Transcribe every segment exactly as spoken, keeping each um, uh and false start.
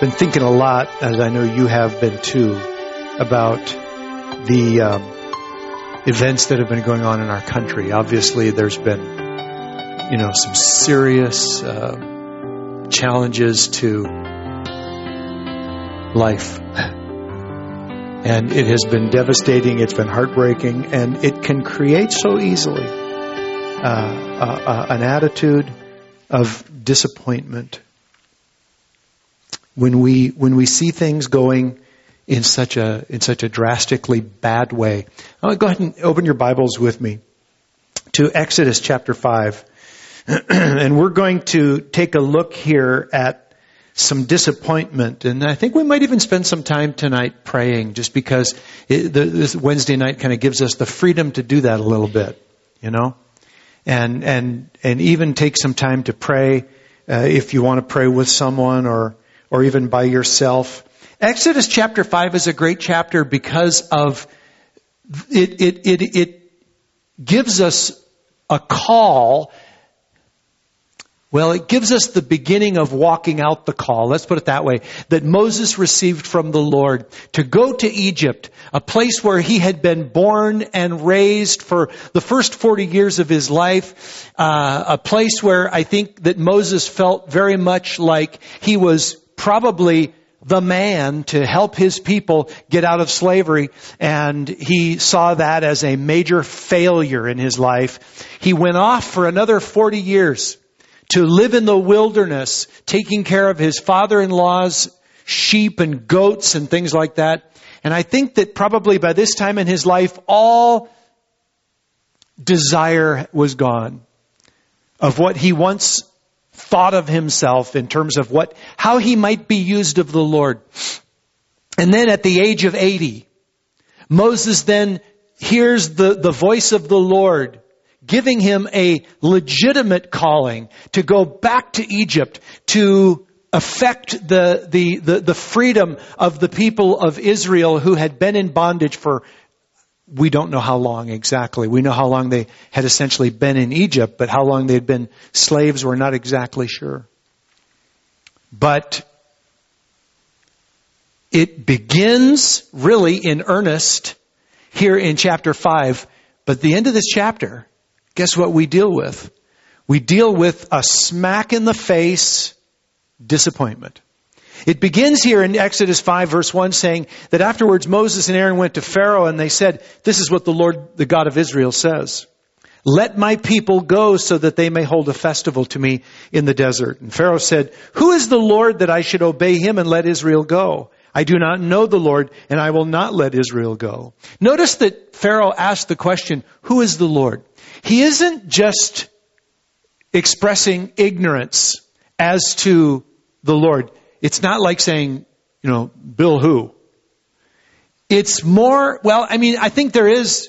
been thinking a lot, as I know you have been too, about the um, events that have been going on in our country. Obviously, there's been, you know, some serious uh, challenges to life. And it has been devastating, it's been heartbreaking, and it can create so easily uh, uh, uh, an attitude of disappointment when we when we see things going in such a in such a drastically bad way. I'll go ahead and open your Bibles with me to Exodus chapter five. And we're going to take a look here at some disappointment. And I think we might even spend some time tonight praying, just because it, the, this Wednesday night kind of gives us the freedom to do that a little bit, you know, and and and even take some time to pray uh, if you want to pray with someone or or even by yourself. Exodus chapter five is a great chapter because of it. It it it gives us a call. Well, it gives us the beginning of walking out the call. Let's put it that way. That Moses received from the Lord to go to Egypt, a place where he had been born and raised for the first forty years of his life. Uh, a place where I think that Moses felt very much like he was probably the man to help his people get out of slavery. And he saw that as a major failure in his life. He went off for another forty years. To live in the wilderness, taking care of his father-in-law's sheep and goats and things like that. And I think that probably by this time in his life, all desire was gone of what he once thought of himself in terms of what, how he might be used of the Lord. And then at the age of eighty, Moses then hears the, the voice of the Lord, giving him a legitimate calling to go back to Egypt to affect the, the, the, the freedom of the people of Israel who had been in bondage for, we don't know how long exactly. We know how long they had essentially been in Egypt, but how long they had been slaves, we're not exactly sure. But it begins really in earnest here in chapter five. But at the end of this chapter, guess what we deal with? We deal with a smack in the face disappointment. It begins here in Exodus five verse one saying that afterwards Moses and Aaron went to Pharaoh and they said, this is what the Lord, the God of Israel says. Let my people go so that they may hold a festival to me in the desert. And Pharaoh said, who is the Lord that I should obey him and let Israel go? I do not know the Lord and I will not let Israel go. Notice that Pharaoh asked the question, who is the Lord? He isn't just expressing ignorance as to the Lord. It's not like saying, you know, Bill who? It's more, well, I mean, I think there is,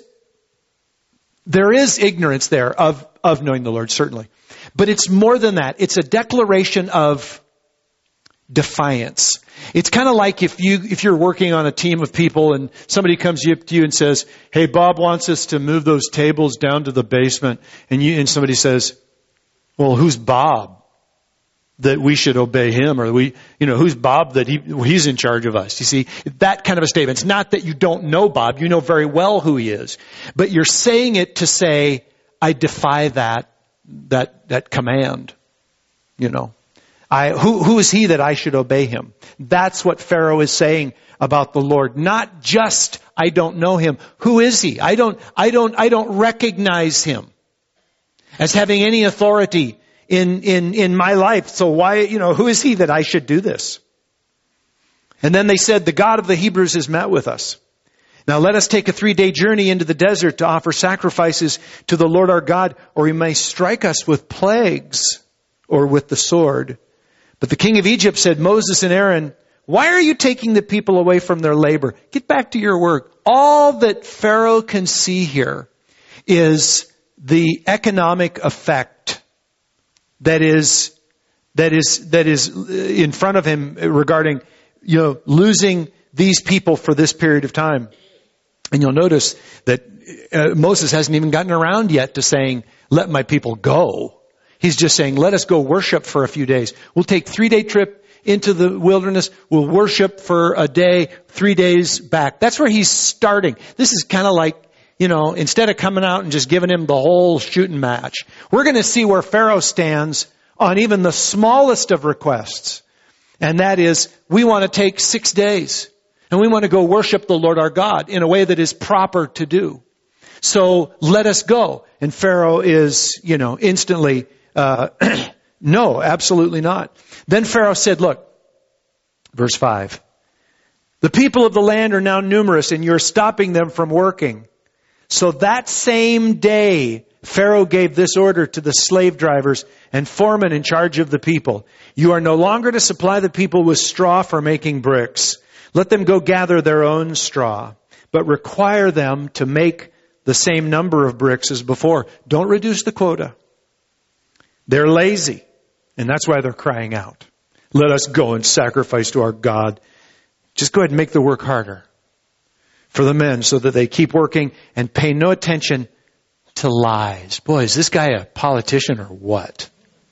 there is ignorance there of, of knowing the Lord, certainly. But it's more than that. It's a declaration of defiance. It's kind of like if you, if you're working on a team of people and somebody comes up to you and says, hey, Bob wants us to move those tables down to the basement. And you, and somebody says, well, who's Bob that we should obey him? Or we, you know, who's Bob that he, he's in charge of us? You see, that kind of a statement. It's not that you don't know Bob. You know very well who he is, but you're saying it to say, I defy that, that, that command, you know. I, who, who is he that I should obey him? That's what Pharaoh is saying about the Lord. Not just, I don't know him. Who is he? I don't, I don't, I don't recognize him as having any authority in, in, in my life. So why, you know, who is he that I should do this? And then they said, the God of the Hebrews has met with us. Now let us take a three-day journey into the desert to offer sacrifices to the Lord our God, or he may strike us with plagues or with the sword. But the king of Egypt said, Moses and Aaron, why are you taking the people away from their labor? Get back to your work. All that Pharaoh can see here is the economic effect that is, that is, that is in front of him regarding, you know, losing these people for this period of time. And you'll notice that uh, Moses hasn't even gotten around yet to saying, let my people go. He's just saying, let us go worship for a few days. We'll take a three-day trip into the wilderness. We'll worship for a day, three days back. That's where he's starting. This is kind of like, you know, instead of coming out and just giving him the whole shooting match, we're going to see where Pharaoh stands on even the smallest of requests. And that is, we want to take six days and we want to go worship the Lord our God in a way that is proper to do. So let us go. And Pharaoh is, you know, instantly, uh, no, absolutely not. Then Pharaoh said, look, verse five, the people of the land are now numerous and you're stopping them from working. So that same day, Pharaoh gave this order to the slave drivers and foremen in charge of the people. You are no longer to supply the people with straw for making bricks. Let them go gather their own straw, but require them to make the same number of bricks as before. Don't reduce the quota. They're lazy, and that's why they're crying out. Let us go and sacrifice to our God. Just go ahead and make the work harder for the men so that they keep working and pay no attention to lies. Boy, is this guy a politician or what?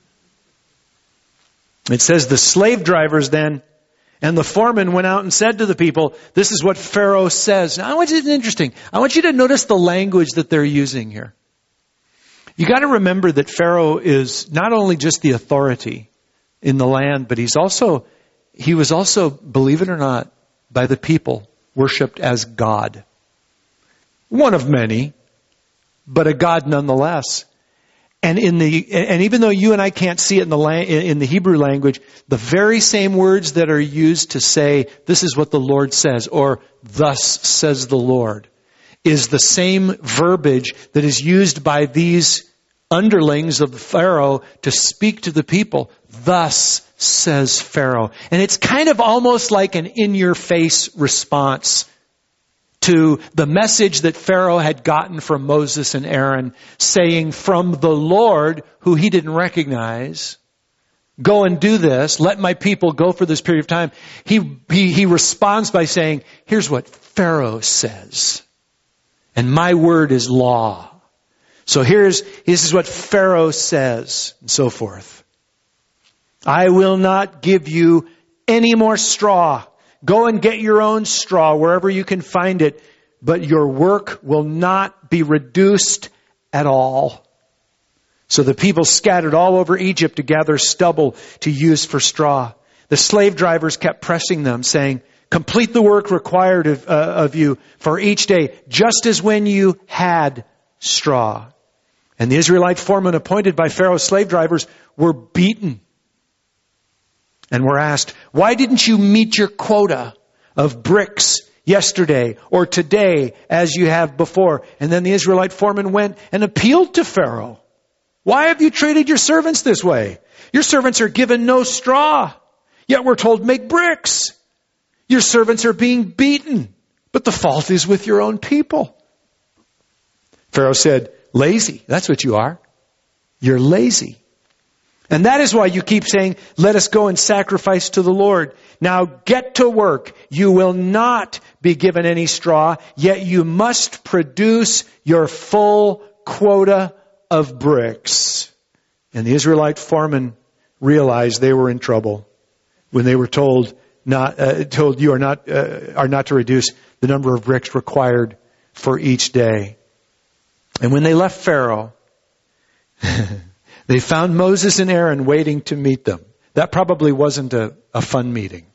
It says the slave drivers then and the foreman went out and said to the people, this is what Pharaoh says. Now, I want you, it's interesting. I want you to notice the language that they're using here. You got to remember that Pharaoh is not only just the authority in the land, but he's also, he was also, believe it or not, by the people worshipped as God. One of many, but a God nonetheless. And in the and even though you and I can't see it in the in the Hebrew language, the very same words that are used to say this is what the Lord says or thus says the Lord is the same verbiage that is used by these underlings of Pharaoh to speak to the people. Thus says Pharaoh. And it's kind of almost like an in-your-face response to the message that Pharaoh had gotten from Moses and Aaron, saying from the Lord, who he didn't recognize, go and do this, let my people go for this period of time. He, he, he responds by saying, here's what Pharaoh says, and my word is law. So here's, this is what Pharaoh says, and so forth. I will not give you any more straw. Go and get your own straw wherever you can find it, but your work will not be reduced at all. So the people scattered all over Egypt to gather stubble to use for straw. The slave drivers kept pressing them, saying, complete the work required of, uh, of you for each day, just as when you had straw. And the Israelite foremen appointed by Pharaoh's slave drivers were beaten. And were asked, why didn't you meet your quota of bricks yesterday or today as you have before? And then the Israelite foreman went and appealed to Pharaoh. Why have you treated your servants this way? Your servants are given no straw, yet we're told make bricks. Your servants are being beaten, but the fault is with your own people. Pharaoh said, lazy. That's what you are. You're lazy. And that is why you keep saying, let us go and sacrifice to the Lord. Now get to work. You will not be given any straw, yet you must produce your full quota of bricks. And the Israelite foremen realized they were in trouble when they were told not uh, told you are not uh, are not to reduce the number of bricks required for each day. And when they left Pharaoh, they found Moses and Aaron waiting to meet them. That probably wasn't a, a fun meeting.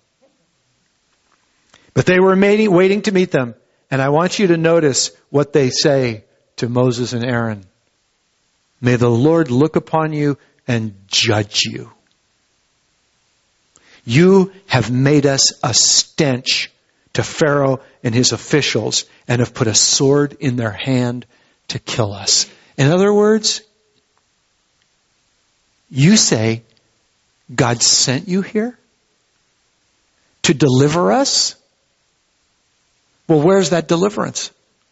But they were meeting, waiting to meet them. And I want you to notice what they say to Moses and Aaron. May the Lord look upon you and judge you. You have made us a stench to Pharaoh and his officials and have put a sword in their hand to kill us. In other words, you say, God sent you here to deliver us? Well, where's that deliverance?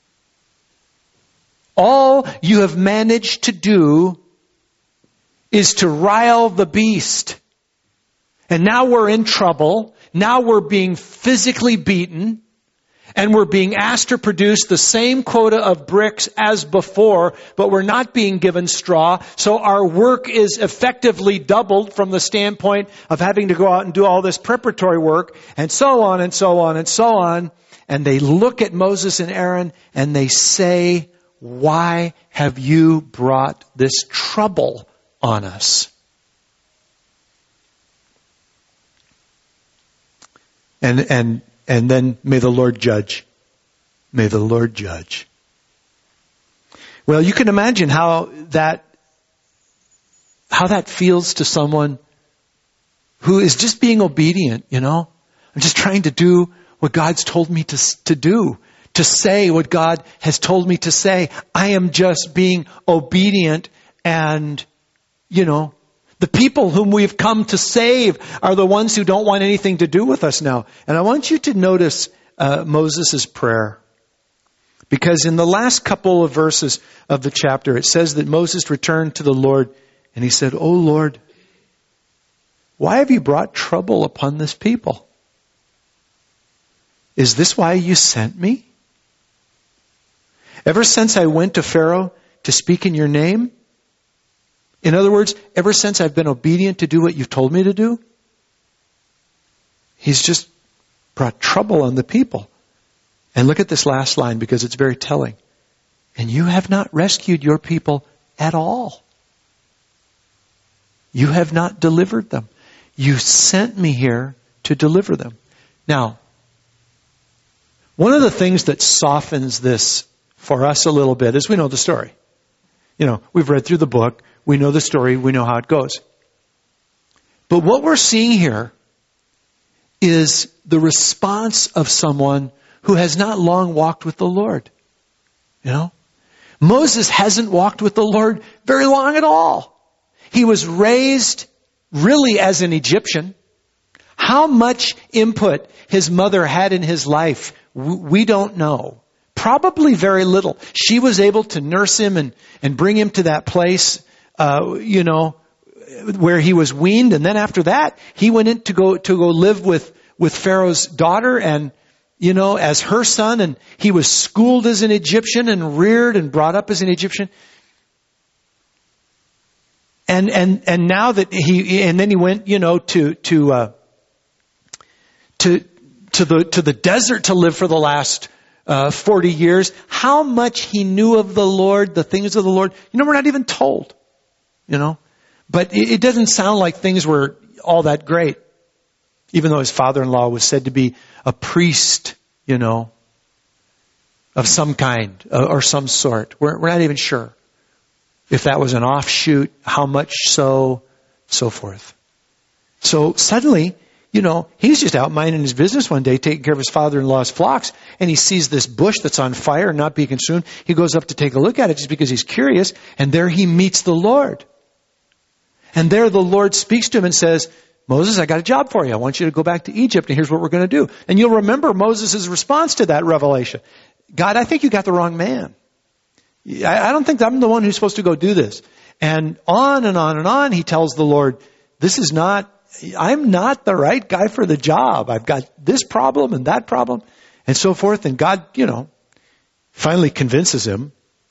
All you have managed to do is to rile the beast. And now we're in trouble. Now we're being physically beaten. And we're being asked to produce the same quota of bricks as before, but we're not being given straw. So our work is effectively doubled from the standpoint of having to go out and do all this preparatory work, and so on and so on and so on. And they look at Moses and Aaron and they say, "Why have you brought this trouble on us?" And, and, And then may the Lord judge. May the Lord judge. Well, you can imagine how that, how that feels to someone who is just being obedient, you know. I'm just trying to do what God's told me to, to do. To say what God has told me to say. I am just being obedient, and, you know, the people whom we've come to save are the ones who don't want anything to do with us now. And I want you to notice uh, Moses' prayer. Because in the last couple of verses of the chapter, it says that Moses returned to the Lord and he said, "O Lord, why have you brought trouble upon this people? Is this why you sent me? Ever since I went to Pharaoh to speak in your name? In other words, ever since I've been obedient to do what you've told me to do, he's just brought trouble on the people." And look at this last line because it's very telling. "And you have not rescued your people at all. You have not delivered them. You sent me here to deliver them." Now, one of the things that softens this for us a little bit is we know the story. You know, we've read through the book. We know the story. We know how it goes. But what we're seeing here is the response of someone who has not long walked with the Lord. You know, Moses hasn't walked with the Lord very long at all. He was raised really as an Egyptian. How much input his mother had in his life, we don't know. Probably very little. She was able to nurse him and, and bring him to that place, uh, you know, where he was weaned. And then after that, he went in to go, to go live with, with Pharaoh's daughter and, you know, as her son. And he was schooled as an Egyptian and reared and brought up as an Egyptian. And, and, and now that he, and then he went, you know, to, to, uh, to, to the, to the desert to live for the last Uh, forty years, how much he knew of the Lord, the things of the Lord, you know, we're not even told, you know. But it, it doesn't sound like things were all that great, even though his father-in-law was said to be a priest, you know, of some kind uh, or some sort. We're, we're not even sure if that was an offshoot, how much so, so forth. So suddenly, you know, he's just out minding his business one day, taking care of his father-in-law's flocks, and he sees this bush that's on fire and not being consumed. He goes up to take a look at it just because he's curious, and there he meets the Lord. And there the Lord speaks to him and says, "Moses, I got a job for you. I want you to go back to Egypt, and here's what we're going to do." And you'll remember Moses' response to that revelation. "God, I think you got the wrong man. I don't think I'm the one who's supposed to go do this." And on and on and on, he tells the Lord, this is not, I'm not the right guy for the job. I've got this problem and that problem and so forth. And God, you know, finally convinces him.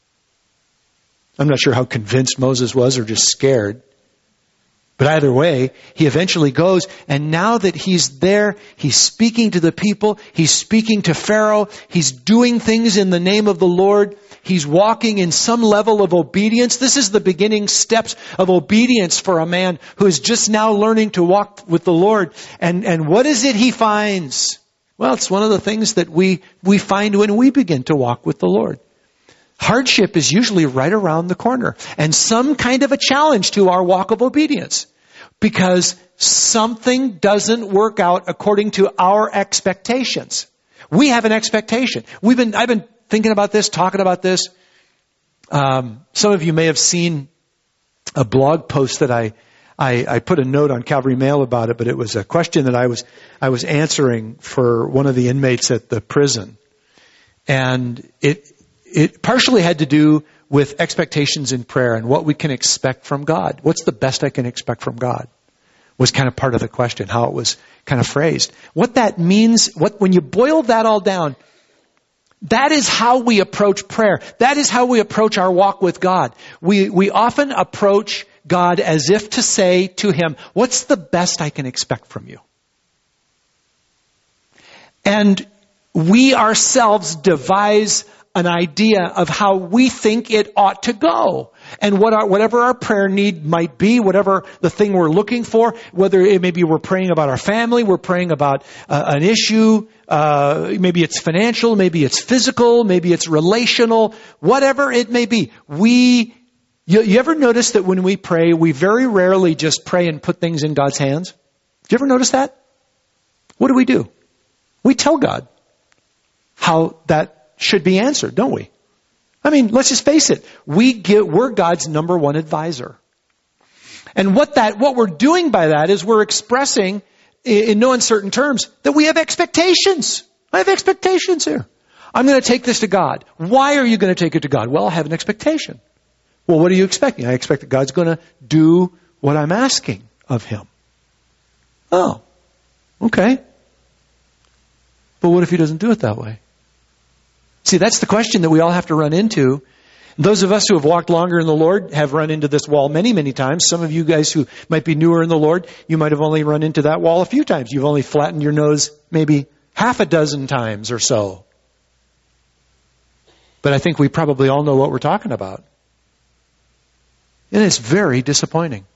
I'm not sure how convinced Moses was or just scared. But either way, he eventually goes, and now that he's there, he's speaking to the people, he's speaking to Pharaoh, he's doing things in the name of the Lord, he's walking in some level of obedience. This is the beginning steps of obedience for a man who is just now learning to walk with the Lord. And, and what is it he finds? Well, it's one of the things that we, we find when we begin to walk with the Lord. Hardship is usually right around the corner, and some kind of a challenge to our walk of obedience, because something doesn't work out according to our expectations. We have an expectation. We've been, I've been thinking about this, talking about this. Um, some of you may have seen a blog post that I, I, I put a note on Calvary Mail about it, but it was a question that I was, I was answering for one of the inmates at the prison, and it. It partially had to do with expectations in prayer and what we can expect from God. What's the best I can expect from God? Was kind of part of the question, how it was kind of phrased. What that means, what when you boil that all down, That is how we approach prayer. That is how we approach our walk with God. We, we often approach God as if to say to Him, what's the best I can expect from you? And we ourselves devise an idea of how we think it ought to go. And what our, whatever our prayer need might be, whatever the thing we're looking for, whether it maybe we're praying about our family, we're praying about uh, an issue, uh, maybe it's financial, maybe it's physical, maybe it's relational, whatever it may be. We, you, you ever notice that when we pray, we very rarely just pray and put things in God's hands? Did you ever notice that? What do we do? We tell God how that should be answered, don't we? I mean, let's just face it. We get, we're God's number one advisor. And what that, what we're doing by that is we're expressing in no uncertain terms that we have expectations. I have expectations here. I'm going to take this to God. Why are you going to take it to God? Well, I have an expectation. Well, what are you expecting? I expect that God's going to do what I'm asking of Him. Oh, okay. But what if He doesn't do it that way? See, that's the question that we all have to run into. Those of us who have walked longer in the Lord have run into this wall many, many times. Some of you guys who might be newer in the Lord, you might have only run into that wall a few times. You've only flattened your nose maybe half a dozen times or so. But I think we probably all know what we're talking about. And it's very disappointing.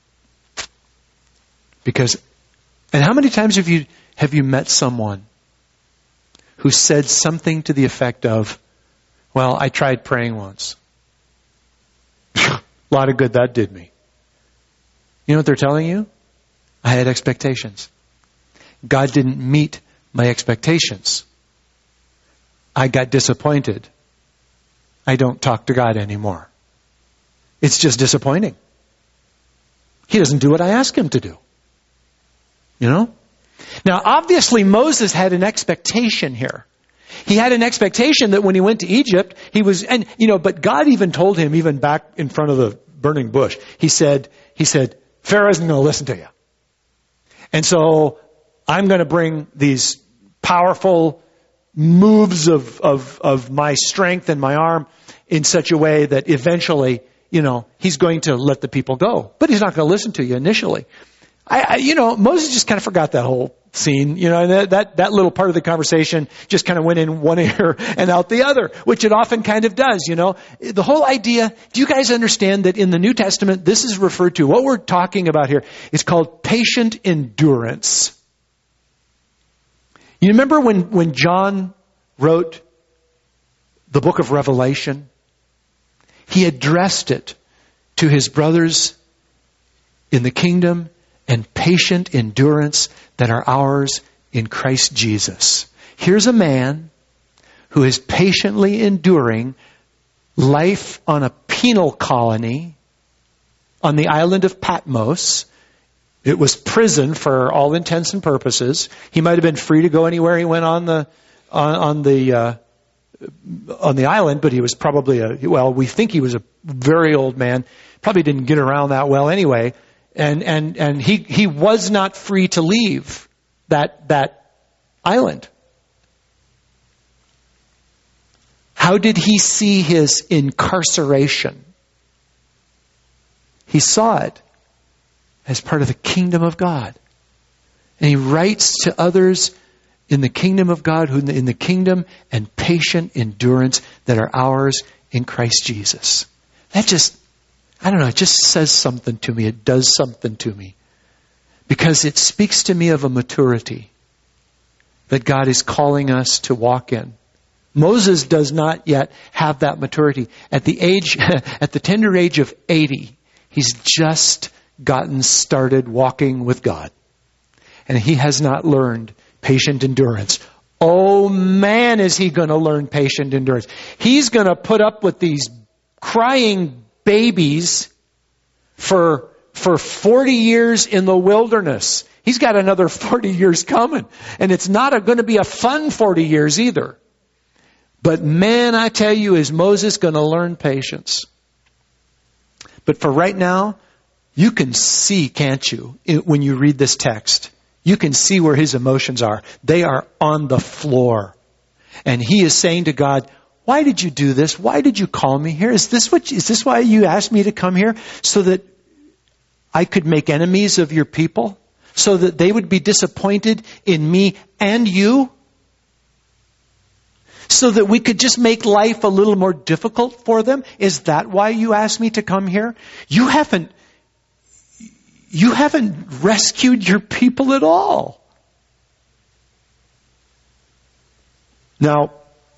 Because, and how many times have you, have you met someone who said something to the effect of, well, I tried praying once. A lot of good that did me. You know what they're telling you? I had expectations. God didn't meet my expectations. I got disappointed. I don't talk to God anymore. It's just disappointing. He doesn't do what I ask Him to do. You know? Now, obviously, Moses had an expectation here. He had an expectation that when he went to Egypt, he was, and, you know, but God even told him, even back in front of the burning bush, he said, he said, Pharaoh isn't going to listen to you. And so I'm going to bring these powerful moves of, of, of my strength and my arm in such a way that eventually, you know, He's going to let the people go. But He's not going to listen to you initially. I, I, you know, Moses just kind of forgot that whole scene, you know, and that, that, that little part of the conversation just kind of went in one ear and out the other, which it often kind of does, you know. The whole idea, do you guys understand that in the New Testament, this is referred to, what we're talking about here is called patient endurance. You remember when, when John wrote the book of Revelation? He addressed it to his brothers in the kingdom and patient endurance that are ours in Christ Jesus. Here's a man who is patiently enduring life on a penal colony on the island of Patmos. It was prison for all intents and purposes. He might have been free to go anywhere he went on the on, on the uh, on the island, but he was probably a well. We think he was a very old man. Probably didn't get around that well anyway. And, and, and he, he was not free to leave that, that island. How did he see his incarceration? He saw it as part of the kingdom of God. And he writes to others in the kingdom of God, who in the kingdom and patient endurance that are ours in Christ Jesus. That just, I don't know, it just says something to me. It does something to me. Because it speaks to me of a maturity that God is calling us to walk in. Moses does not yet have that maturity. At the age, at the tender age of eighty, he's just gotten started walking with God. And he has not learned patient endurance. Oh man, is he going to learn patient endurance. He's going to put up with these crying babies for, for forty years in the wilderness. He's got another forty years coming. And it's not a, going to be a fun forty years either. But man, I tell you, is Moses going to learn patience? But for right now, you can see, can't you, when you read this text, you can see where his emotions are. They are on the floor. And he is saying to God, why did you do this? Why did you call me here? Is this what, is this why you asked me to come here? So that I could make enemies of your people? So that they would be disappointed in me and you? So that we could just make life a little more difficult for them? Is that why you asked me to come here? You haven't, you haven't rescued your people at all. Now,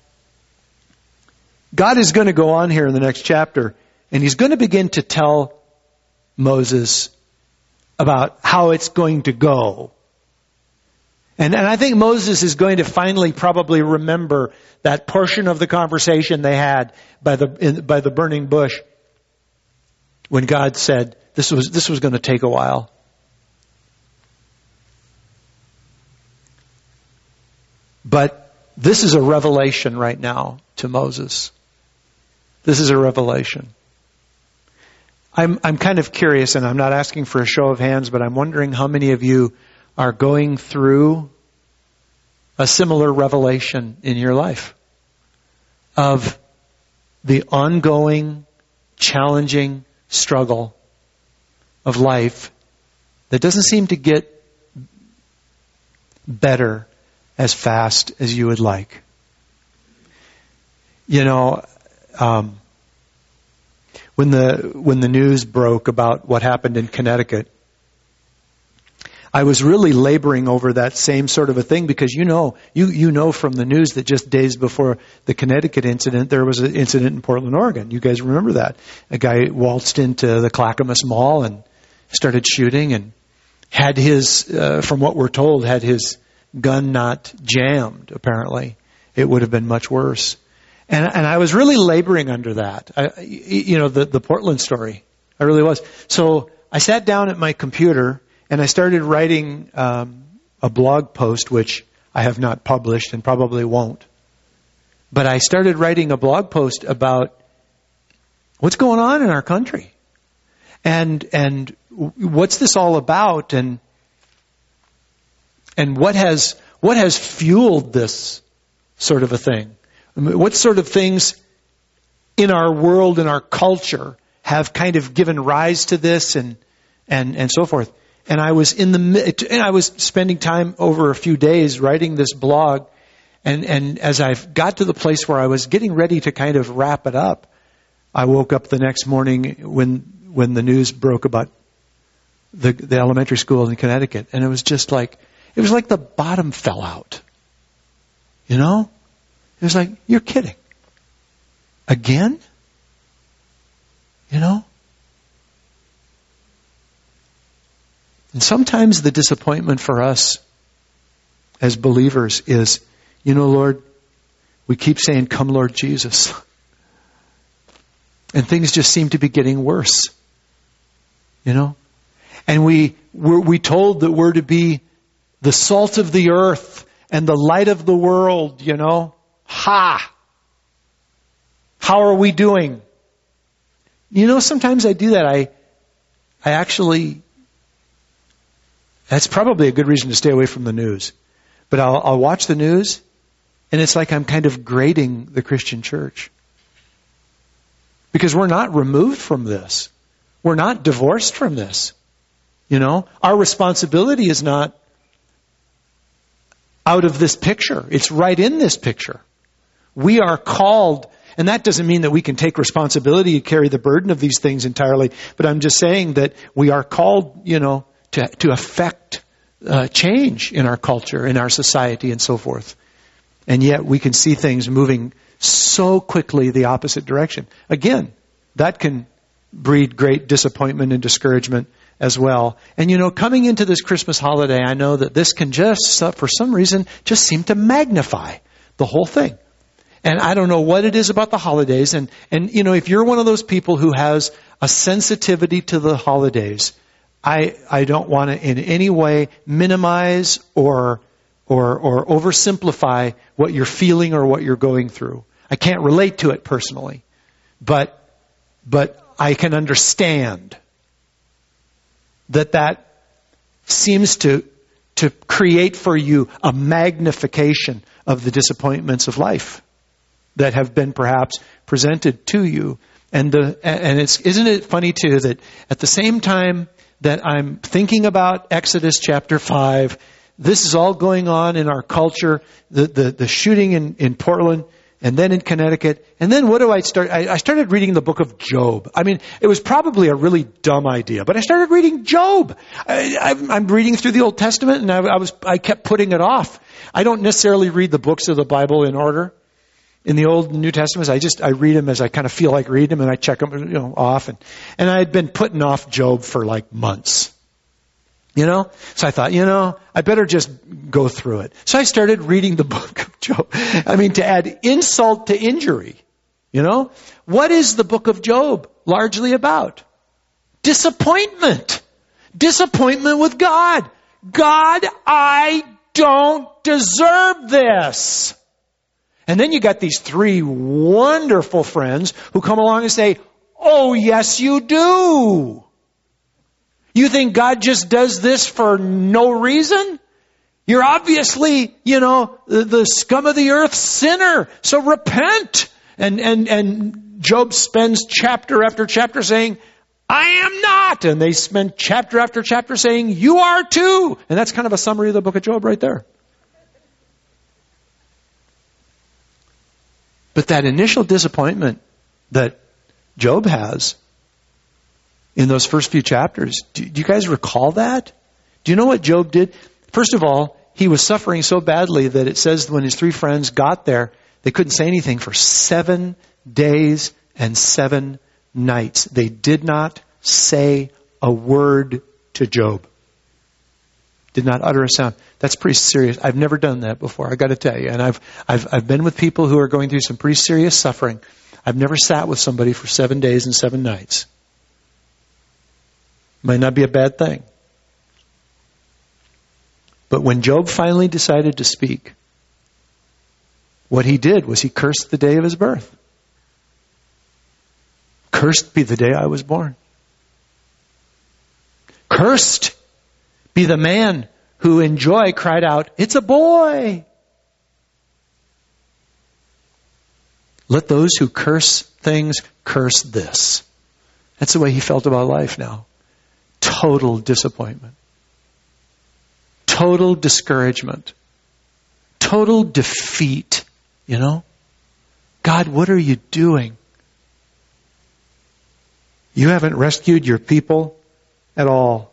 God is going to go on here in the next chapter, and he's going to begin to tell Moses about how it's going to go. And, and I think Moses is going to finally probably remember that portion of the conversation they had by the in, by the burning bush when God said this was this was going to take a while. But this is a revelation right now to Moses. This is a revelation. I'm I'm kind of curious, and I'm not asking for a show of hands, but I'm wondering how many of you are going through a similar revelation in your life of the ongoing, challenging struggle of life that doesn't seem to get better as fast as you would like. You know, um, when the when the news broke about what happened in Connecticut, I was really laboring over that same sort of a thing because you know, you you know from the news that just days before the Connecticut incident, there was an incident in Portland, Oregon. You guys remember that? A guy waltzed into the Clackamas Mall and started shooting and had his, uh, from what we're told, had his gun not jammed, apparently. It would have been much worse. And and I was really laboring under that. I, you know, the, the Portland story. I really was. So I sat down at my computer and I started writing um, a blog post, which I have not published and probably won't. But I started writing a blog post about what's going on in our country. And and what's this all about? And and what has what has fueled this sort of a thing? I mean, what sort of things in our world, in our culture, have kind of given rise to this and and and so forth? And I was in the and I was spending time over a few days writing this blog, and and as I got to the place where I was getting ready to kind of wrap it up, I woke up the next morning when when the news broke about the the elementary school in Connecticut, and it was just like it was like the bottom fell out. You know? It was like, you're kidding. Again? You know? And sometimes the disappointment for us as believers is, you know, Lord, we keep saying, come Lord Jesus. And things just seem to be getting worse. You know? And we, we're, we told that we're to be the salt of the earth and the light of the world, you know? Ha! How are we doing? You know, sometimes I do that. I, I actually, that's probably a good reason to stay away from the news. But I'll, I'll watch the news, and it's like I'm kind of grading the Christian church. Because we're not removed from this. We're not divorced from this. You know, our responsibility is not out of this picture. It's right in this picture. We are called, and that doesn't mean that we can take responsibility and carry the burden of these things entirely, but I'm just saying that we are called, you know, to, to affect uh, change in our culture, in our society, and so forth. And yet we can see things moving so quickly the opposite direction. Again, that can breed great disappointment and discouragement as well. And you know, coming into this Christmas holiday, I know that this can just, uh, for some reason, just seem to magnify the whole thing. And I don't know what it is about the holidays. And, and you know, if you're one of those people who has a sensitivity to the holidays, I, I don't want to in any way minimize or, or, or oversimplify what you're feeling or what you're going through. I can't relate to it personally, but, but I can understand that that seems to to create for you a magnification of the disappointments of life that have been perhaps presented to you. And the and it's isn't it funny too that at the same time that I'm thinking about Exodus chapter five, this is all going on in our culture, the the, the shooting in, in Portland, and then in Connecticut. And then what do I start? I, I started reading the book of Job. I mean, it was probably a really dumb idea, but I started reading Job. I, I'm, I'm reading through the Old Testament, and I, I was I kept putting it off. I don't necessarily read the books of the Bible in order. In the Old and New Testaments, I just, I read them as I kind of feel like reading them, and I check them, you know, off. And, and I had been putting off Job for like months. You know? So I thought, you know, I better just go through it. So I started reading the book of Job. I mean, to add insult to injury. You know? What is the book of Job largely about? Disappointment. Disappointment with God. God, I don't deserve this. And then you got these three wonderful friends who come along and say, oh, yes, you do. You think God just does this for no reason? You're obviously, you know, the, the scum of the earth sinner. So repent. And, and, and Job spends chapter after chapter saying, I am not. And they spend chapter after chapter saying, you are too. And that's kind of a summary of the book of Job right there. But that initial disappointment that Job has in those first few chapters, do, do you guys recall that? Do you know what Job did? First of all, he was suffering so badly that it says when his three friends got there, they couldn't say anything for seven days and seven nights. They did not say a word to Job. Did not utter a sound. That's pretty serious. I've never done that before, I got to tell you. And I've I've I've been with people who are going through some pretty serious suffering. I've never sat with somebody for seven days and seven nights. Might not be a bad thing. But when Job finally decided to speak, what he did was he cursed the day of his birth. Cursed be the day I was born. Cursed be the man who in joy cried out, it's a boy. Let those who curse things curse this. That's the way he felt about life now. Total disappointment. Total discouragement. Total defeat. You know? God, what are you doing? You haven't rescued your people at all.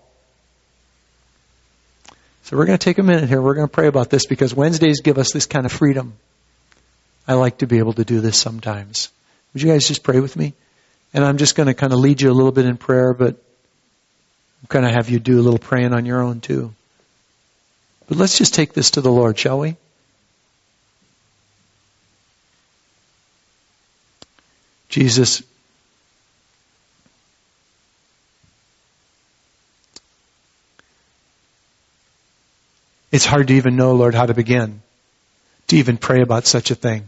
So we're going to take a minute here. We're going to pray about this because Wednesdays give us this kind of freedom. I like to be able to do this sometimes. Would you guys just pray with me? And I'm just going to kind of lead you a little bit in prayer, but I'm going to have you do a little praying on your own too. But let's just take this to the Lord, shall we? Jesus, it's hard to even know, Lord, how to begin, to even pray about such a thing.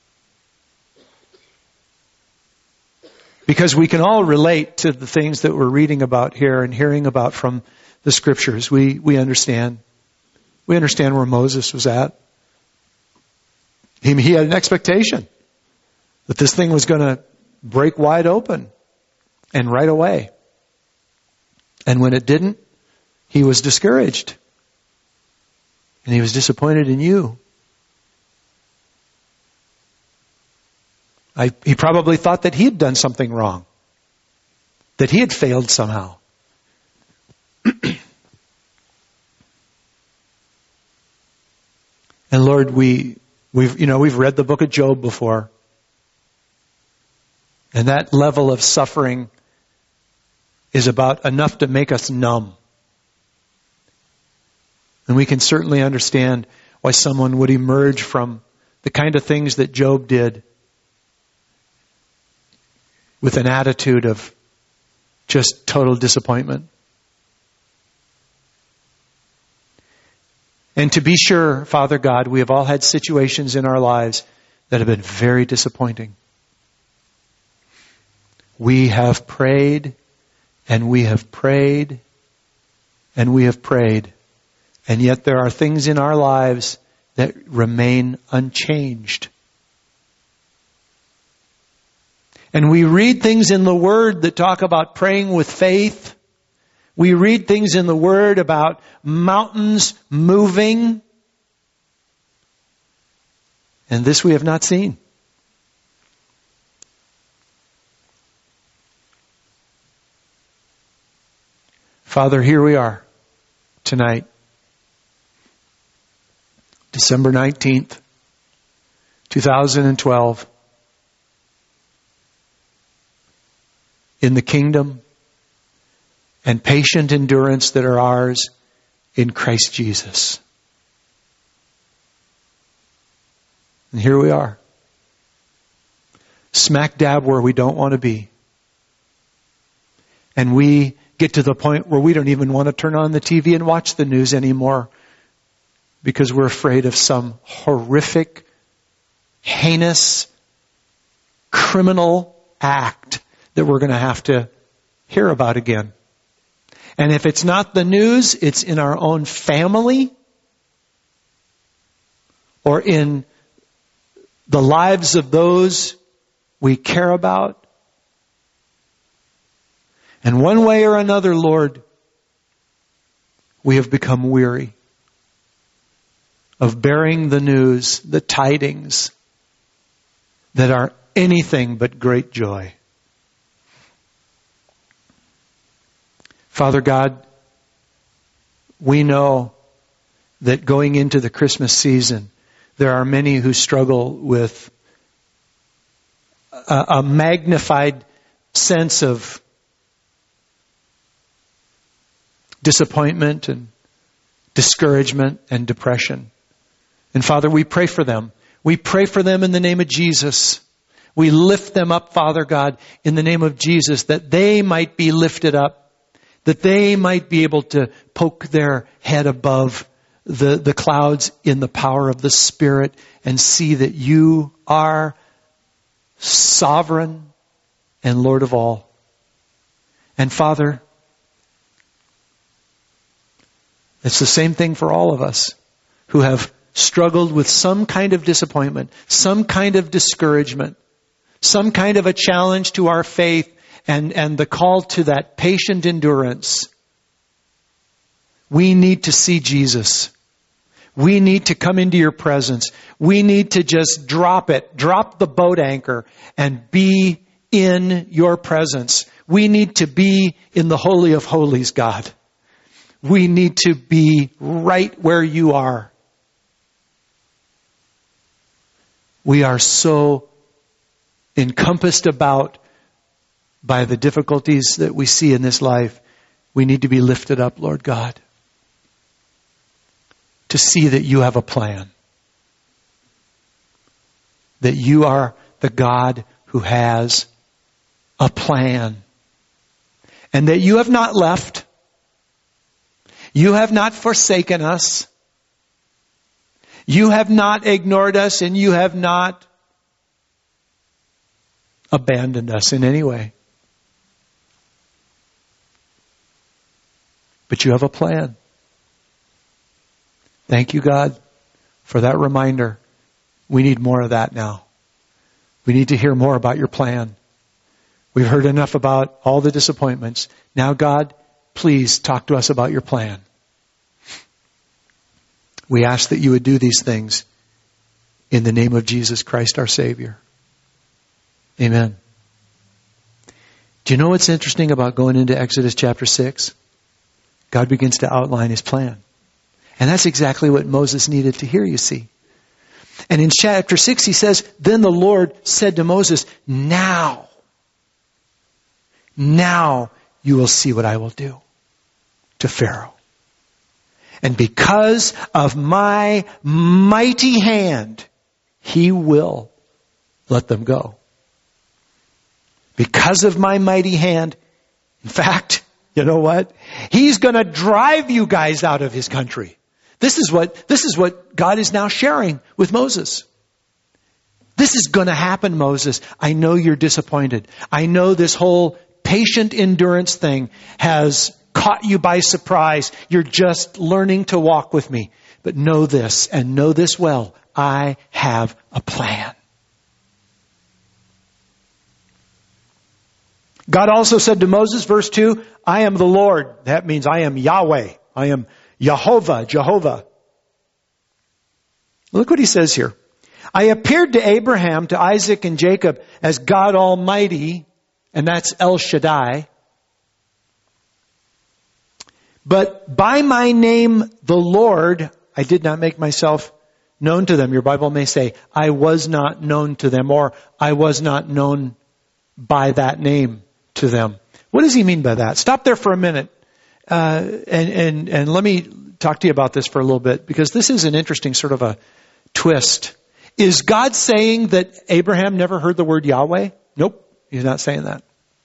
Because we can all relate to the things that we're reading about here and hearing about from the Scriptures. We we understand. We understand where Moses was at. He, he had an expectation that this thing was going to break wide open and right away. And when it didn't, he was discouraged. And he was disappointed in you. I, he probably thought that he had done something wrong. That he had failed somehow. And Lord, we, we've, you know, we've read the book of Job before. And that level of suffering is about enough to make us numb. And we can certainly understand why someone would emerge from the kind of things that Job did with an attitude of just total disappointment. And to be sure, Father God, we have all had situations in our lives that have been very disappointing. We have prayed, and we have prayed, and we have prayed And yet there are things in our lives that remain unchanged. And we read things in the Word that talk about praying with faith. We read things in the Word about mountains moving. And this we have not seen. Father, here we are tonight, December nineteenth, two thousand twelve, in the kingdom and patient endurance that are ours in Christ Jesus. And here we are, smack dab where we don't want to be. And we get to the point where we don't even want to turn on the T V and watch the news anymore because we're afraid of some horrific, heinous, criminal act that we're going to have to hear about again. And if it's not the news, it's in our own family or in the lives of those we care about. And one way or another, Lord, we have become weary of bearing the news, the tidings that are anything but great joy. Father God, we know that going into the Christmas season, there are many who struggle with a, a magnified sense of disappointment and discouragement and depression. And Father, we pray for them. We pray for them in the name of Jesus. We lift them up, Father God, in the name of Jesus, that they might be lifted up, that they might be able to poke their head above the, the clouds in the power of the Spirit and see that you are sovereign and Lord of all. And Father, it's the same thing for all of us who have struggled with some kind of disappointment, some kind of discouragement, some kind of a challenge to our faith and, and the call to that patient endurance. We need to see Jesus. We need to come into your presence. We need to just drop it, drop the boat anchor and be in your presence. We need to be in the Holy of Holies, God. We need to be right where you are. We are so encompassed about by the difficulties that we see in this life. We need to be lifted up, Lord God, to see that you have a plan. That you are the God who has a plan. And that you have not left. You have not forsaken us. You have not ignored us, and you have not abandoned us in any way. But you have a plan. Thank you, God, for that reminder. We need more of that now. We need to hear more about your plan. We've heard enough about all the disappointments. Now, God, please talk to us about your plan. We ask that you would do these things in the name of Jesus Christ, our Savior. Amen. Do you know what's interesting about going into Exodus chapter six? God begins to outline his plan. And that's exactly what Moses needed to hear, you see. And in chapter six, he says, then the Lord said to Moses, now, now you will see what I will do to Pharaoh. And because of my mighty hand, he will let them go. Because of my mighty hand, in fact, you know what? He's going to drive you guys out of his country. This is what, this is what God is now sharing with Moses. This is going to happen, Moses. I know you're disappointed. I know this whole patient endurance thing has caught you by surprise. You're just learning to walk with me. But know this, and know this well. I have a plan. God also said to Moses, verse two, I am the Lord. That means I am Yahweh. I am Jehovah, Jehovah. Look what he says here. I appeared to Abraham, to Isaac, and Jacob as God Almighty, and that's El Shaddai. But by my name, the Lord, I did not make myself known to them. Your Bible may say, I was not known to them, or I was not known by that name to them. What does he mean by that? Stop there for a minute, uh, and, and, and let me talk to you about this for a little bit, because this is an interesting sort of a twist. Is God saying that Abraham never heard the word Yahweh? Nope, he's not saying that.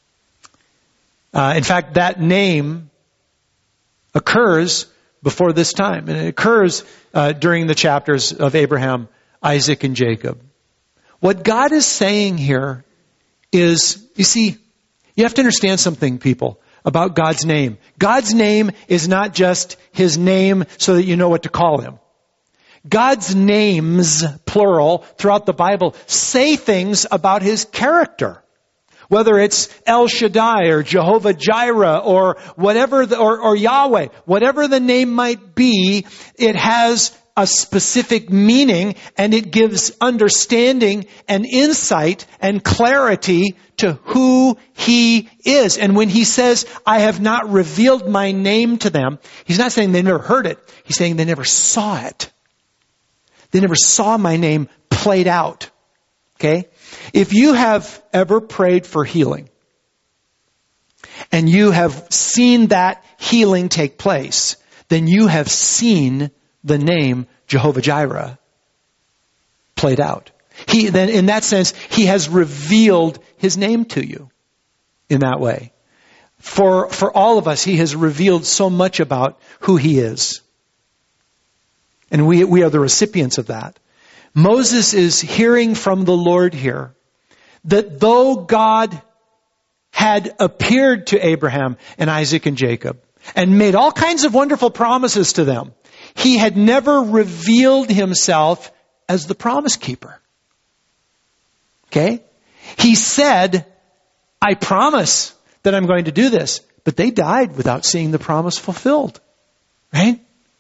Uh, in fact, that name occurs before this time. And it occurs uh, during the chapters of Abraham, Isaac, and Jacob. What God is saying here is, you see, you have to understand something, people, about God's name. God's name is not just His name so that you know what to call Him. God's names, plural, throughout the Bible, say things about His character. Whether it's El Shaddai or Jehovah Jireh or whatever, the, or, or Yahweh, whatever the name might be, it has a specific meaning, and it gives understanding and insight and clarity to who He is. And when He says, I have not revealed my name to them, He's not saying they never heard it. He's saying they never saw it. They never saw my name played out. Okay? If you have ever prayed for healing, and you have seen that healing take place, then you have seen the name Jehovah Jireh played out. He, then in that sense, He has revealed His name to you in that way. For, for all of us, He has revealed so much about who He is. And we, we are the recipients of that. Moses is hearing from the Lord here that though God had appeared to Abraham and Isaac and Jacob and made all kinds of wonderful promises to them, He had never revealed Himself as the promise keeper. Okay? He said, I promise that I'm going to do this. But they died without seeing the promise fulfilled. Right?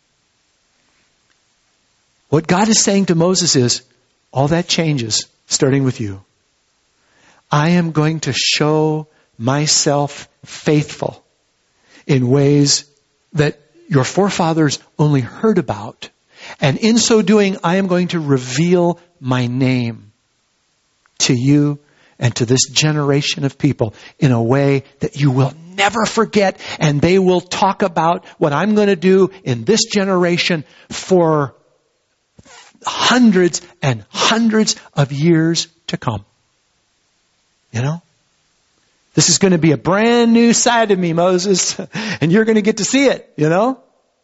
What God is saying to Moses is, all that changes starting with you. I am going to show myself faithful in ways that your forefathers only heard about. And in so doing, I am going to reveal my name to you and to this generation of people in a way that you will never forget. And they will talk about what I'm going to do in this generation for hundreds and hundreds of years to come. You know? This is going to be a brand new side of me, Moses, and you're going to get to see it, you know?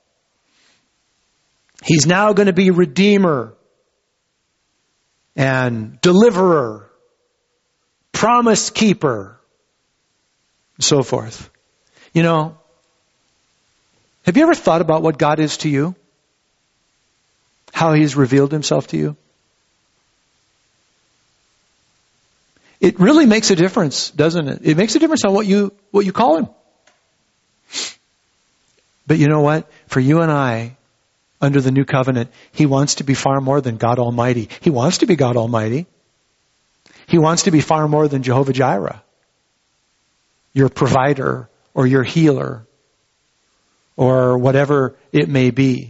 He's now going to be Redeemer and Deliverer, Promise Keeper, and so forth. You know, have you ever thought about what God is to you? How He's revealed Himself to you? It really makes a difference, doesn't it? It makes a difference on what you what you call Him. But you know what? For you and I, under the new covenant, He wants to be far more than God Almighty. He wants to be God Almighty. He wants to be far more than Jehovah Jireh, your provider or your healer or whatever it may be.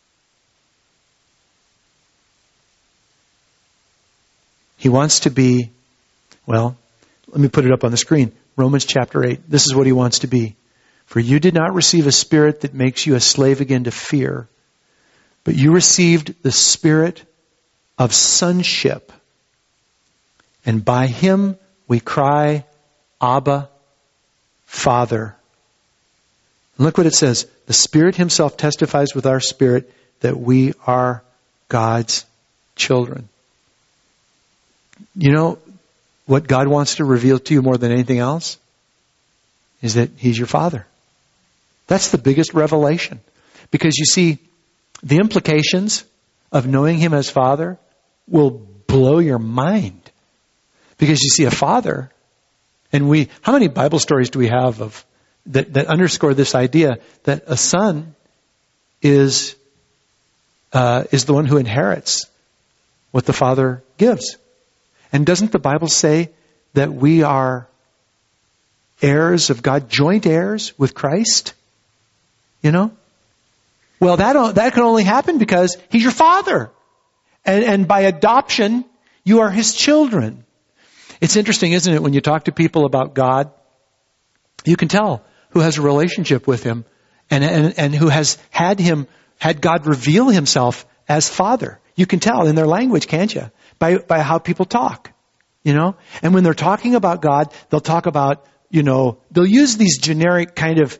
He wants to be, well, let me put it up on the screen. Romans chapter eight. This is what He wants to be. For you did not receive a spirit that makes you a slave again to fear, but you received the spirit of sonship. And by Him we cry, Abba, Father. And look what it says. The Spirit Himself testifies with our spirit that we are God's children. You know what God wants to reveal to you more than anything else? Is that He's your Father. That's the biggest revelation. Because you see, the implications of knowing Him as Father will blow your mind. Because you see, a father, and we, how many Bible stories do we have of that, that underscore this idea that a son is uh, is the one who inherits what the Father gives? And doesn't the Bible say that we are heirs of God, joint heirs with Christ? You know? Well, that that can only happen because He's your Father. And, and by adoption, you are His children. It's interesting, isn't it, when you talk to people about God, you can tell who has a relationship with Him and, and, and who has had Him, had God reveal Himself as Father. You can tell in their language, can't you? By, by how people talk, you know? And when they're talking about God, they'll talk about, you know, they'll use these generic kind of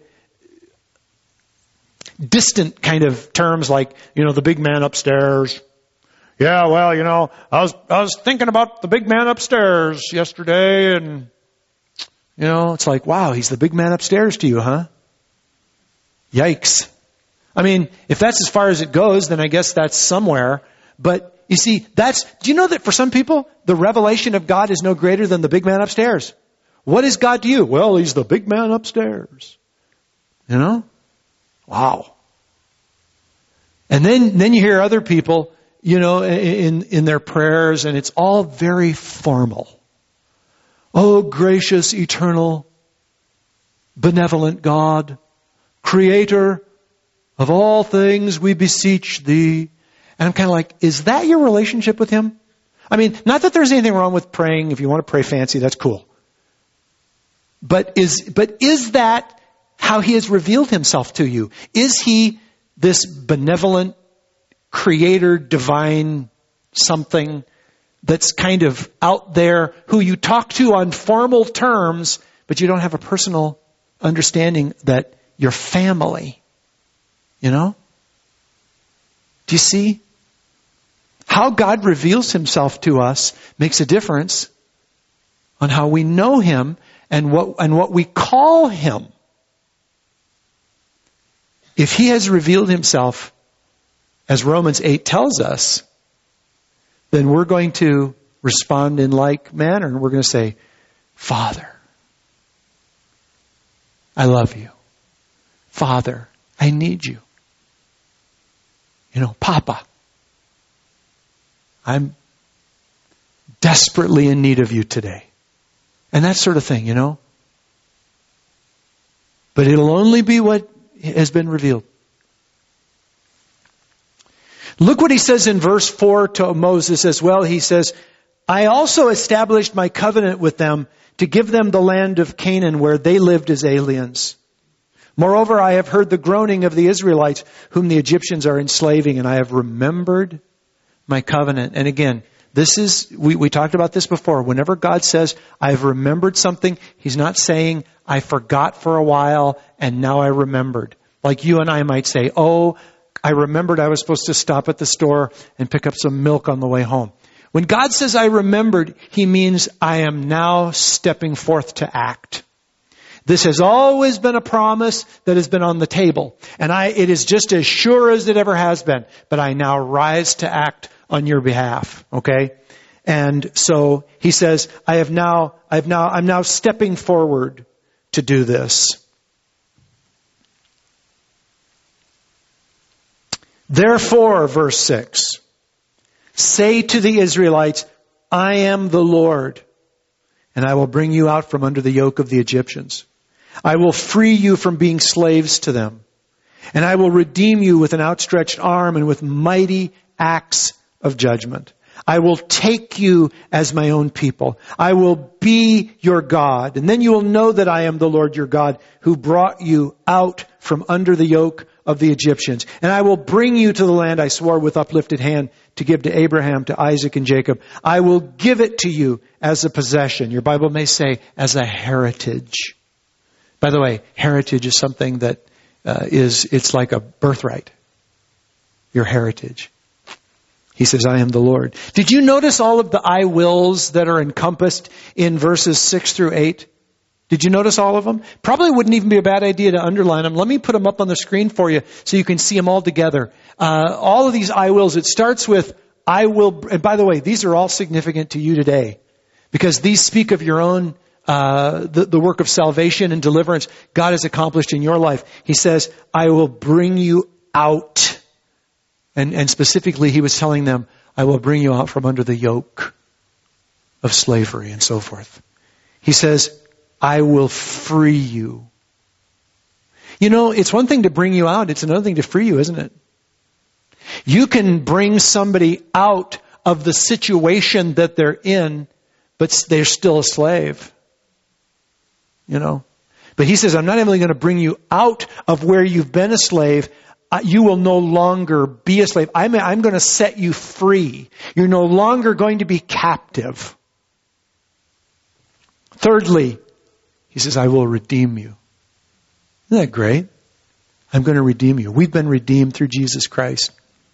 distant kind of terms like, you know, the big man upstairs. Yeah, well, you know, I was I was thinking about the big man upstairs yesterday, and, you know, it's like, wow, he's the big man upstairs to you, huh? Yikes. I mean, if that's as far as it goes, then I guess that's somewhere. But you see, that's, do you know that for some people, the revelation of God is no greater than the big man upstairs? What is God to you? Well, He's the big man upstairs. You know? Wow. And then, then you hear other people, you know, in, in their prayers, and it's all very formal. Oh, gracious, eternal, benevolent God, Creator of all things, we beseech Thee. And I'm kind of like, is that your relationship with Him? I mean, not that there's anything wrong with praying. If you want to pray fancy, that's cool. But is, but is that how He has revealed Himself to you? Is He this benevolent, creator, divine something that's kind of out there who you talk to on formal terms, but you don't have a personal understanding that you're family? You know? Do you see? How God reveals Himself to us makes a difference on how we know Him and what, and what we call Him. If He has revealed Himself, as Romans eight tells us, then we're going to respond in like manner. And we're going to say, Father, I love you. Father, I need you. You know, Papa, I'm desperately in need of you today. And that sort of thing, you know. But it'll only be what has been revealed. Look what He says in verse four to Moses as well. He says, I also established my covenant with them to give them the land of Canaan where they lived as aliens. Moreover, I have heard the groaning of the Israelites whom the Egyptians are enslaving, and I have remembered my covenant. And again, this is, we, we talked about this before. Whenever God says, I've remembered something, He's not saying, I forgot for a while and now I remembered. Like you and I might say, oh, I remembered I was supposed to stop at the store and pick up some milk on the way home. When God says I remembered, He means I am now stepping forth to act. This has always been a promise that has been on the table. And I, it is just as sure as it ever has been. But I now rise to act on your behalf. Okay? And so He says, I have now, I've now, I'm now stepping forward to do this. Therefore, verse six, say to the Israelites, I am the Lord, and I will bring you out from under the yoke of the Egyptians. I will free you from being slaves to them, and I will redeem you with an outstretched arm and with mighty acts of judgment. I will take you as my own people. I will be your God. And then you will know that I am the Lord your God who brought you out from under the yoke of the Egyptians. And I will bring you to the land I swore with uplifted hand to give to Abraham, to Isaac, and Jacob. I will give it to you as a possession. Your Bible may say as a heritage. By the way, heritage is something that uh, is, it's like a birthright. Your heritage. He says, I am the Lord. Did you notice all of the I wills that are encompassed in verses six through eight? Did you notice all of them? Probably wouldn't even be a bad idea to underline them. Let me put them up on the screen for you so you can see them all together. Uh, all of these I wills, it starts with I will, and by the way, these are all significant to you today because these speak of your own, uh, the, the work of salvation and deliverance God has accomplished in your life. He says, I will bring you out. And, and specifically, he was telling them, I will bring you out from under the yoke of slavery and so forth. He says, I will free you. You know, it's one thing to bring you out. It's another thing to free you, isn't it? You can bring somebody out of the situation that they're in, but they're still a slave. You know? But he says, I'm not only going to bring you out of where you've been a slave, uh, you will no longer be a slave. I'm, I'm going to set you free. You're no longer going to be captive. Thirdly, he says, I will redeem you. Isn't that great? I'm going to redeem you. We've been redeemed through Jesus Christ.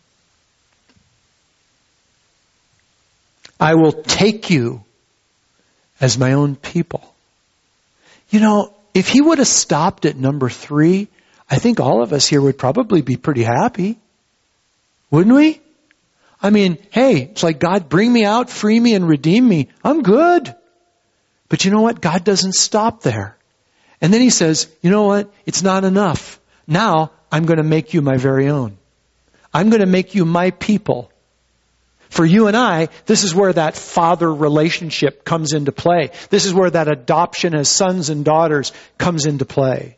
I will take you as my own people. You know, if he would have stopped at number three, I think all of us here would probably be pretty happy. Wouldn't we? I mean, hey, it's like, God, bring me out, free me, and redeem me. I'm good. But you know what? God doesn't stop there. And then he says, you know what? It's not enough. Now, I'm going to make you my very own. I'm going to make you my people. For you and I, this is where that father relationship comes into play. This is where that adoption as sons and daughters comes into play.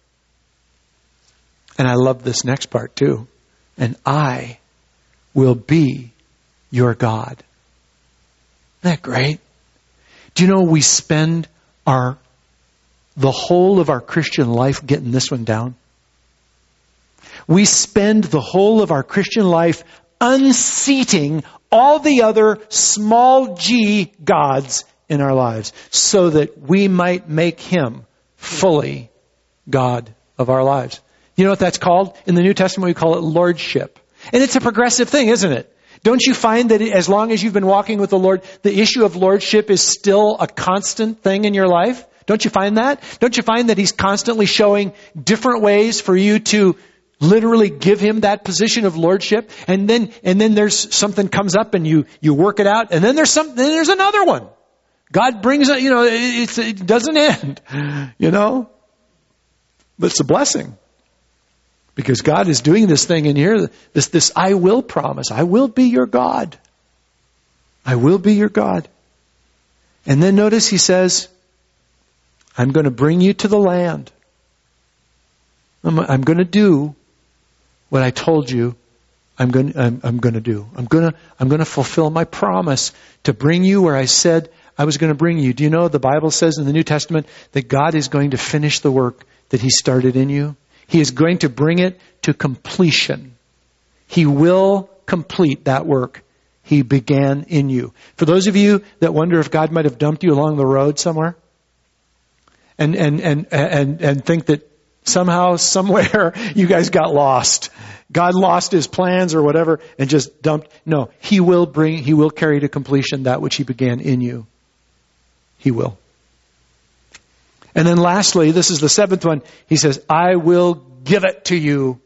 And I love this next part too. And I will be your God. Isn't that great? Do you know we spend our the whole of our Christian life getting this one down? We spend the whole of our Christian life unseating all the other small g gods in our lives so that we might make him fully God of our lives. You know what that's called? In the New Testament, we call it lordship. And it's a progressive thing, isn't it? Don't you find that as long as you've been walking with the Lord, the issue of lordship is still a constant thing in your life? Don't you find that? Don't you find that he's constantly showing different ways for you to literally give him that position of lordship? And then, and then there's something comes up and you, you work it out. And then there's some, then there's another one. God brings it, you know, it's, it doesn't end, you know, but it's a blessing. Because God is doing this thing in here, this, this I will promise. I will be your God. I will be your God. And then notice he says, I'm going to bring you to the land. I'm, I'm going to do what I told you I'm going, I'm, I'm going to do. I'm going to, I'm going to fulfill my promise to bring you where I said I was going to bring you. Do you know the Bible says in the New Testament that God is going to finish the work that he started in you? He is going to bring it to completion. He will complete that work he began in you. For those of you that wonder if God might have dumped you along the road somewhere and, and, and, and, and think that somehow, somewhere you guys got lost. God lost his plans or whatever and just dumped. No, he will bring, he will carry to completion that which he began in you. He will. And then lastly, this is the seventh one. He says, I will give it to you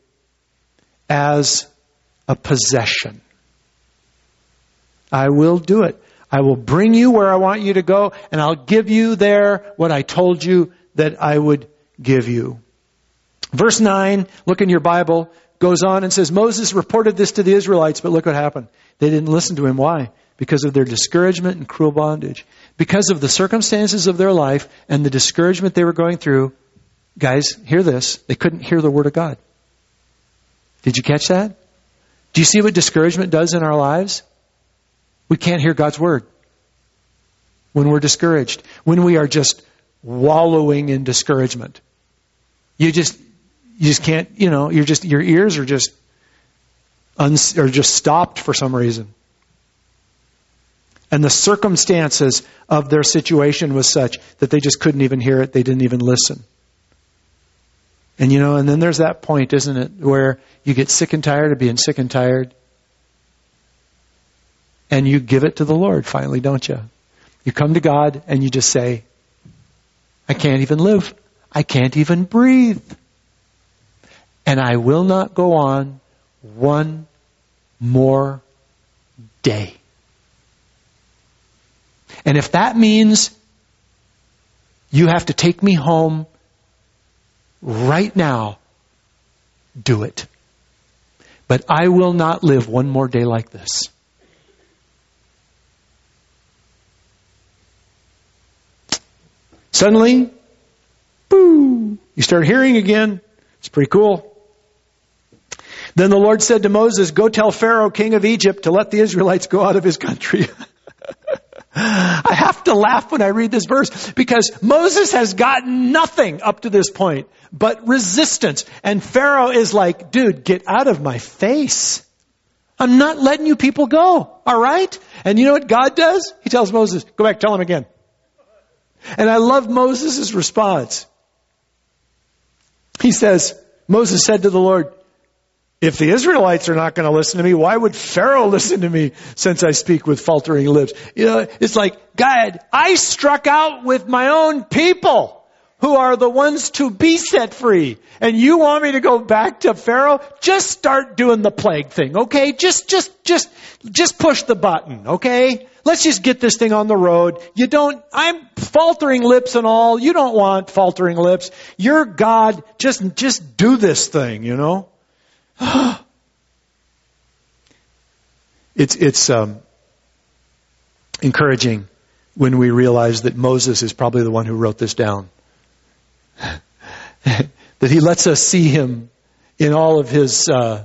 as a possession. I will do it. I will bring you where I want you to go, and I'll give you there what I told you that I would give you. Verse nine, look in your Bible, goes on and says, Moses reported this to the Israelites, but look what happened. They didn't listen to him. Why? Because of their discouragement and cruel bondage. Because of the circumstances of their life and the discouragement they were going through, guys, hear this, they couldn't hear the Word of God. Did you catch that? Do you see what discouragement does in our lives? We can't hear God's Word. When we're discouraged. When we are just wallowing in discouragement. You just, you just can't, you know, you're just, your ears are just, uns, are just stopped for some reason. And the circumstances of their situation was such that they just couldn't even hear it. They didn't even listen. And you know, and then there's that point, isn't it, where you get sick and tired of being sick and tired. And you give it to the Lord finally, don't you? You come to God and you just say, I can't even live. I can't even breathe. And I will not go on one more day. And if that means you have to take me home right now, do it. But I will not live one more day like this. Suddenly, boo, you start hearing again. It's pretty cool. Then the Lord said to Moses, go tell Pharaoh, king of Egypt, to let the Israelites go out of his country. I have to laugh when I read this verse because Moses has gotten nothing up to this point but resistance. And Pharaoh is like, dude, get out of my face. I'm not letting you people go. All right? And you know what God does? He tells Moses, go back, tell him again. And I love Moses' response. He says, Moses said to the Lord, if the Israelites are not going to listen to me, why would Pharaoh listen to me since I speak with faltering lips? You know, it's like, God, I struck out with my own people who are the ones to be set free. And you want me to go back to Pharaoh? Just start doing the plague thing, okay? Just, just, just, just push the button, okay? Let's just get this thing on the road. You don't, I'm faltering lips and all. You don't want faltering lips. You're God. Just, just do this thing, you know? It's it's um, encouraging when we realize that Moses is probably the one who wrote this down. That he lets us see him in all of his uh,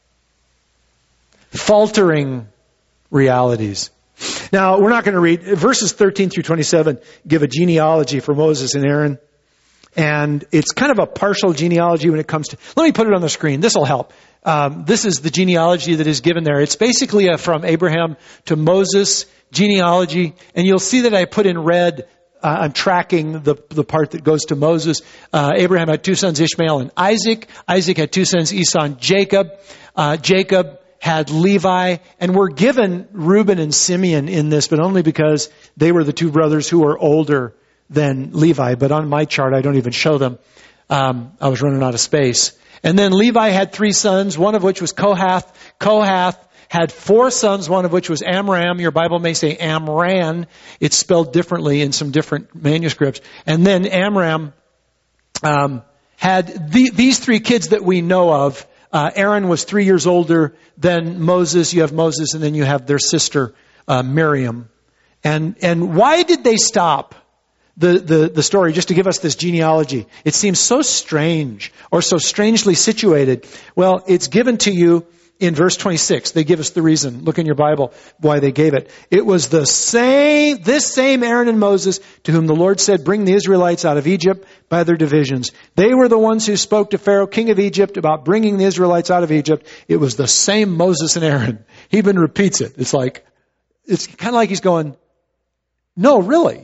faltering realities. Now, we're not going to read verses thirteen through twenty-seven. Give a genealogy for Moses and Aaron. And it's kind of a partial genealogy when it comes to... Let me put it on the screen. This will help. Um, this is the genealogy that is given there. It's basically a from Abraham to Moses genealogy. And you'll see that I put in red, uh, I'm tracking the, the part that goes to Moses. Uh, Abraham had two sons, Ishmael and Isaac. Isaac had two sons, Esau and Jacob. Uh, Jacob had Levi. And we're given Reuben and Simeon in this, but only because they were the two brothers who were older than Levi, but on my chart, I don't even show them. Um, I was running out of space. And then Levi had three sons, one of which was Kohath. Kohath had four sons, one of which was Amram. Your Bible may say Amran. It's spelled differently in some different manuscripts. And then Amram um, had the, these three kids that we know of. Uh, Aaron was three years older than Moses. You have Moses, and then you have their sister uh, Miriam. And and why did they stop? The, the, the story, just to give us this genealogy. It seems so strange or so strangely situated. Well, it's given to you in verse twenty-six. They give us the reason. Look in your Bible why they gave it. It was the same, this same Aaron and Moses to whom the Lord said, bring the Israelites out of Egypt by their divisions. They were the ones who spoke to Pharaoh, king of Egypt, about bringing the Israelites out of Egypt. It was the same Moses and Aaron. He even repeats it. It's like, it's kind of like he's going, no, really.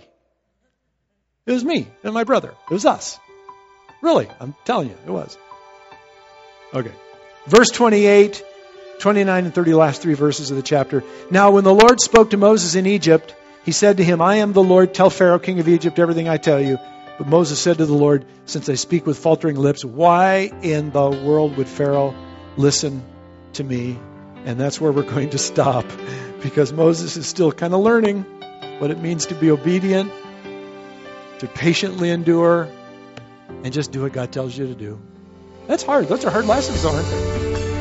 It was me and my brother. It was us. Really, I'm telling you, it was. Okay. Verse twenty-eight, twenty-nine, and thirty, last three verses of the chapter. Now, when the Lord spoke to Moses in Egypt, he said to him, I am the Lord. Tell Pharaoh, king of Egypt, everything I tell you. But Moses said to the Lord, since I speak with faltering lips, why in the world would Pharaoh listen to me? And that's where we're going to stop, because Moses is still kind of learning what it means to be obedient, to patiently endure, and just do what God tells you to do. That's hard. Those are hard lessons, aren't they?